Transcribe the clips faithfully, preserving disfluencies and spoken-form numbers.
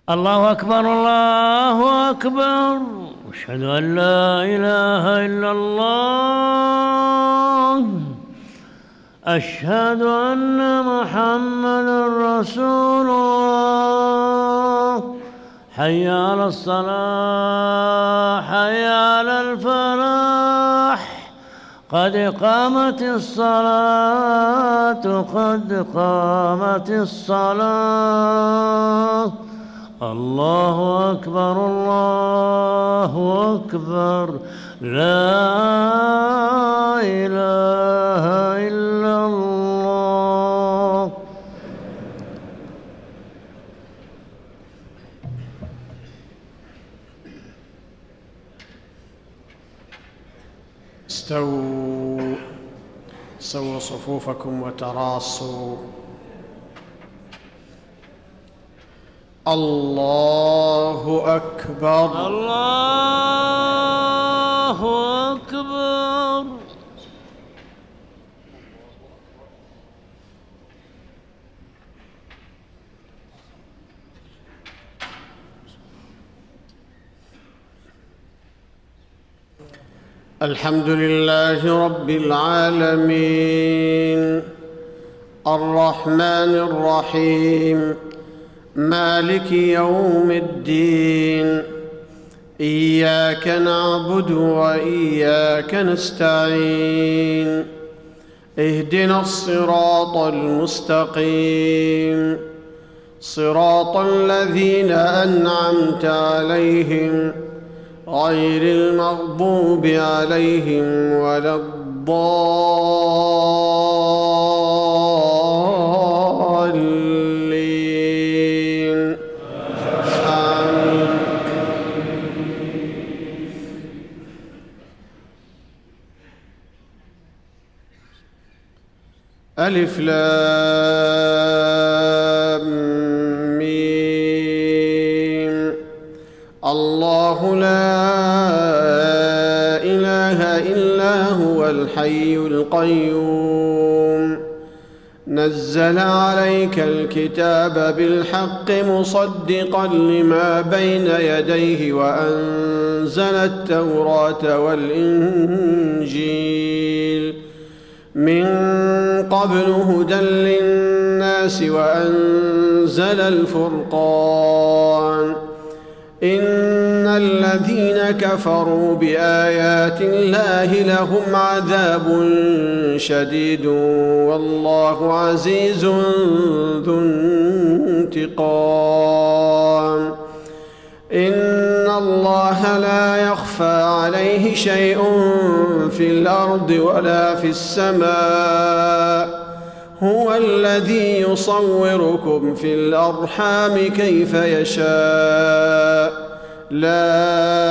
الله أكبر الله أكبر، أشهد أن لا إله إلا الله، أشهد أن محمدا رسول الله. حي على الصلاة، حي على الفلاح، قد قامت الصلاة، قد قامت الصلاة. الله أكبر الله أكبر، لا إله إلا الله. استووا سووا صفوفكم وتراصوا. الله أكبر الله أكبر. الحمد لله رب العالمين، الرحمن الرحيم، مالك يوم الدين. إياك نعبد وإياك نستعين، اهدنا الصراط المستقيم، صراط الذين أنعمت عليهم غير المغضوب عليهم ولا الضالين. آمين. ألف لام ميم. الله لا إله إلا هو الحي القيوم، نزل عليك الكتاب بالحق مصدقا لما بين يديه وأنزل التوراة والإنجيل من قبل هدى للناس وأنزل الفرقان. إن الذين كفروا بآيات الله لهم عذاب شديد والله عزيز ذو انتقام. إن الله لا يخفى عليه شيء في الأرض ولا في السماء، هو الذي يصوركم في الأرحام كيف يشاء، لا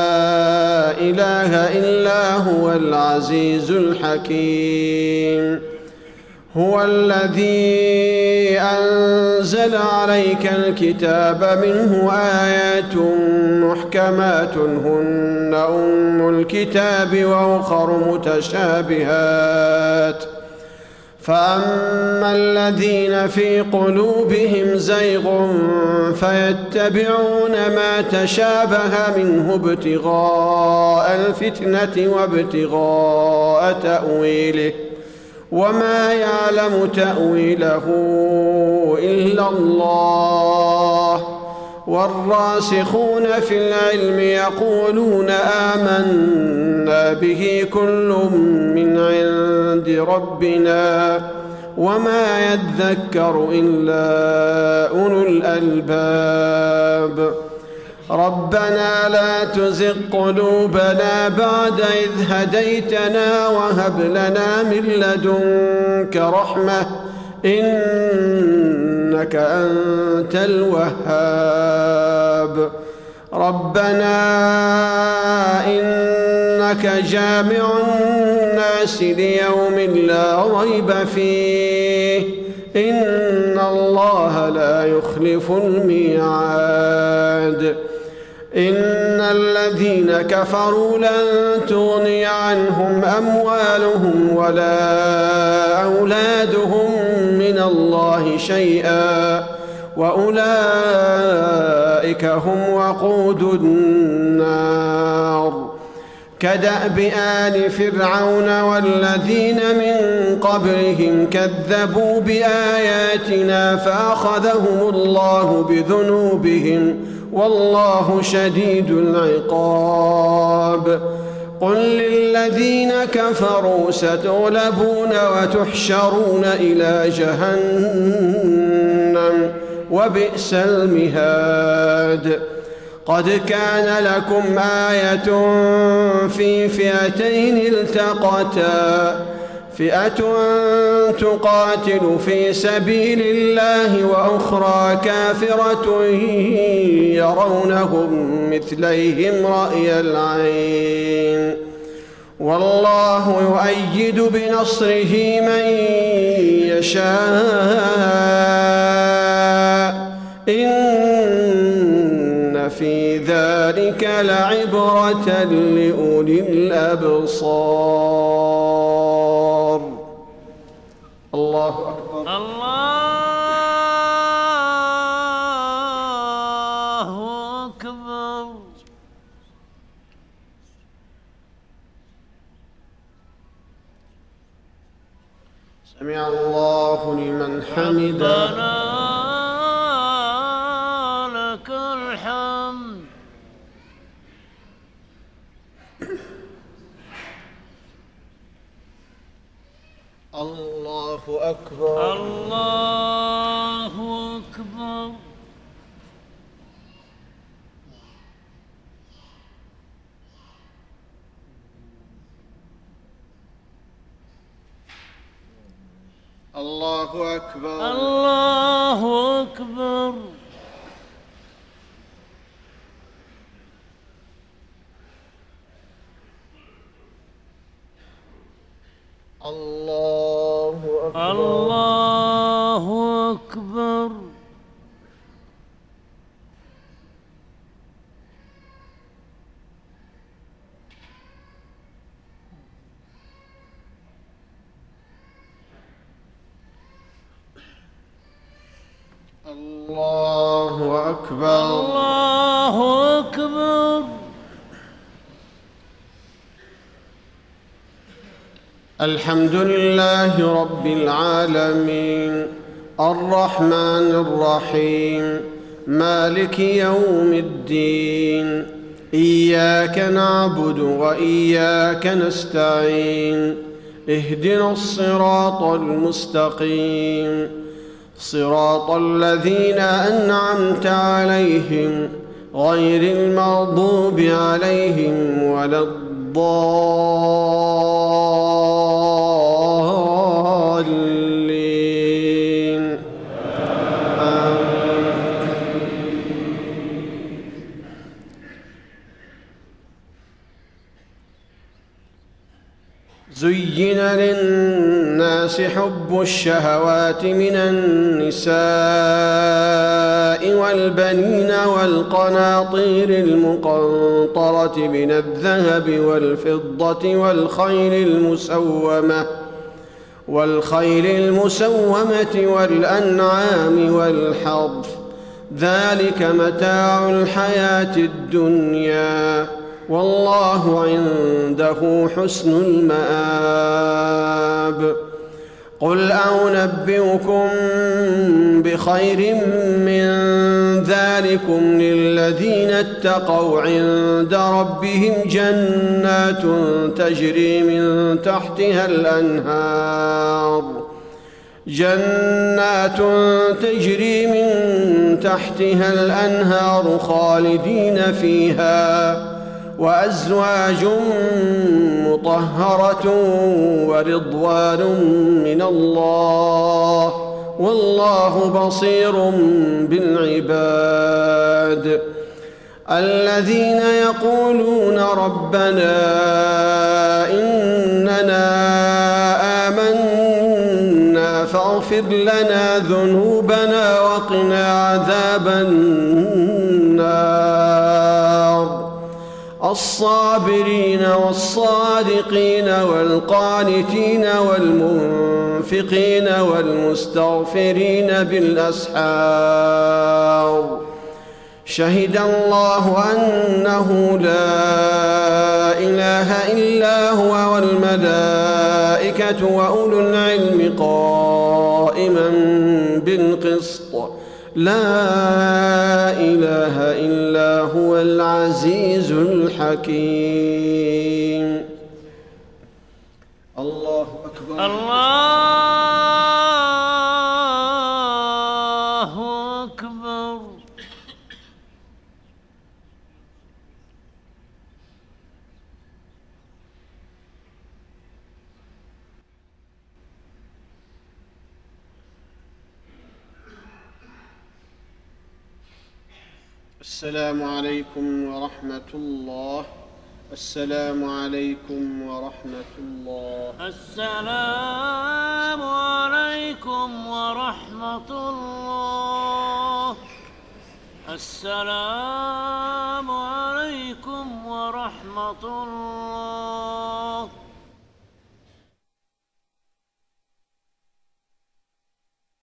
إله إلا هو العزيز الحكيم. هو الذي أنزل عليك الكتاب منه آيات محكمات هن أم الكتاب وأخر متشابهات، فأما الذين في قلوبهم زيغ فيتبعون ما تشابه منه ابتغاء الفتنة وابتغاء تأويله، وما يعلم تأويله إلا الله. والراسخون في العلم يقولون آمنا به كل من عند ربنا وما يذكر إلا أولو الألباب. ربنا لا تزغ قلوبنا بعد إذ هديتنا وهب لنا من لدنك رحمة إنك أنت الوهاب. ربنا إنك جامع الناس ليوم لا ريب فيه إن الله لا يخلف الميعاد. إن الذين كفروا لن تغني عنهم أموالهم ولا أولادهم من من الله شيئا وأولئك هم وقود النار. كدأب آل فرعون والذين من قبلهم كذبوا بآياتنا فأخذهم الله بذنوبهم والله شديد العقاب. قل للذين كفروا ستغلبون وتحشرون إلى جهنم وبئس المهاد. قد كان لكم آية في فئتين التقتا فئة تقاتل في سبيل الله وأخرى كافرة يرونهم مثليهم رأي العين والله يؤيد بنصره من يشاء إن في ذلك لعبرة لأولي الأبصار. الله أكبر. الله أكبر. سمع الله لمن حمده. لك الحمد. الله أكبر. الله أكبر. الله أكبر. الله أكبر. الله أكبر. الله أكبر. الله أكبر. الله أكبر. الحمد لله رب العالمين الرحمن الرحيم مالك يوم الدين إياك نعبد وإياك نستعين اهدنا الصراط المستقيم صراط الذين أنعمت عليهم غير المغضوب عليهم ولا الضالين. آمين. زين للناس حب الشهوات من النساء والبنين والقناطير المقنطرة من الذهب والفضة والخيل المسومة والخيل المسومة والأنعام والحرث ذلك متاع الحياة الدنيا والله عنده حسن المآب. قل أنبئكم بخير من ذلكم للذين اتقوا عند ربهم جنات تجري من تحتها الأنهار جنات تجري من تحتها الأنهار خالدين فيها وأزواج مطهرة ورضوان من الله والله بصير بالعباد. الذين يقولون ربنا إننا آمنا فاغفر لنا ذنوبنا وقنا عذاب النار الصابرين والصادقين والقانتين والمنفقين والمستغفرين بالأسحار شهد الله أنه لا إله إلا هو والملائكة وأولو العلم قائما بالقسط لا إله إلا هو العزيز الحكيم. الله أكبر. الله أكبر. السلام عليكم ورحمة الله. السلام عليكم ورحمة الله. السلام عليكم ورحمة الله. السلام عليكم ورحمة الله.